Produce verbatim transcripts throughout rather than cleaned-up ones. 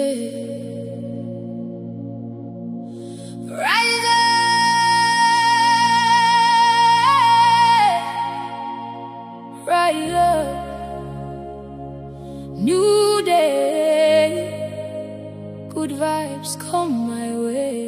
day. Rise up, rise up, new day, good vibes come my way.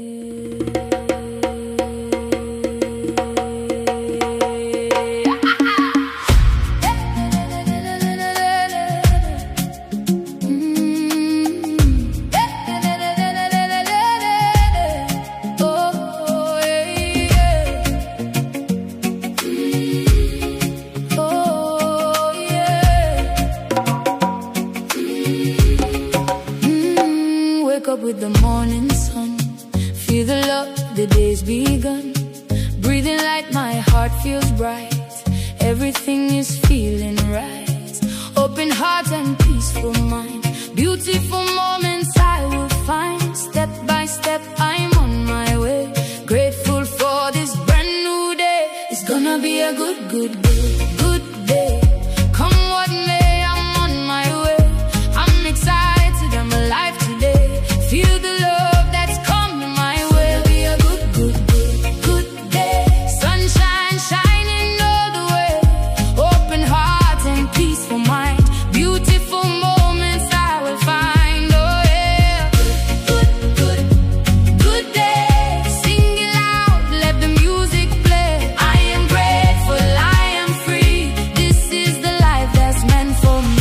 Up with the morning sun, feel the love, the day's begun. Breathing light, my heart feels bright. Everything is feeling right. Open heart and peaceful mind. Beautiful moments I will find. Step by step I'm on my way. Grateful for this brand new day. It's gonna be a good, good day, good day. Come what may, I'm on my way. I'm excited, I'm alive today. Feel the love that's coming my way. It'll be a good, good day, good day. Sunshine shining all the way. Open heart and peaceful mind. Beautiful moments I will find. Oh yeah. Good, good, good day. Sing it loud, let the music play. I am grateful, I am free. This is the life that's meant for me.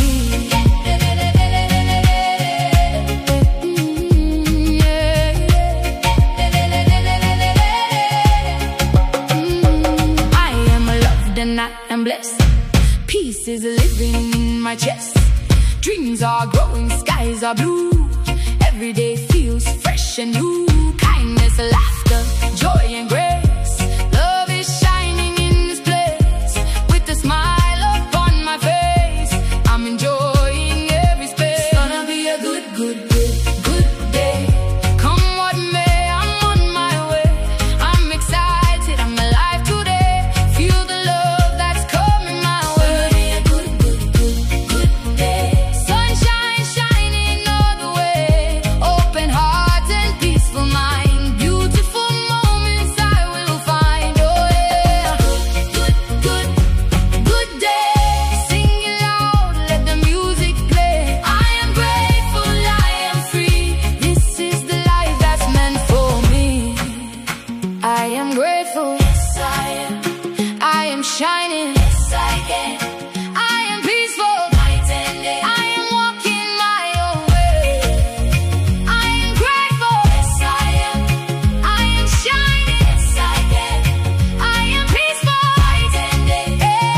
And I am blessed. Peace is living in my chest. Dreams are growing, skies are blue. Every day feels fresh and new. Kindness, laughter, joy and grace. Love is shining in this place. With a smile upon my face, I'm enjoying every space. It's gonna be a good, good day, good day. Come what may, I'm on my way. I'm excited, I'm alive today. Feel the love shining. Yes, I can. I am peaceful. Night and day. I am walking my own way. I am grateful. Yes, I am. I am shining. Yes, I can. I am peaceful. Night and day.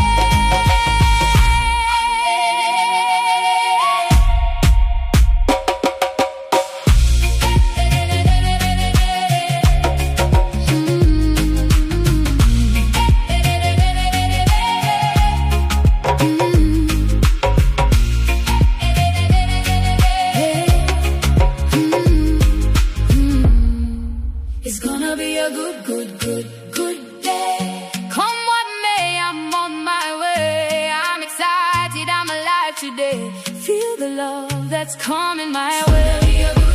It's gonna be a good, good, good, good day. Come what may, I'm on my way. I'm excited, I'm alive today. Feel the love that's coming my way.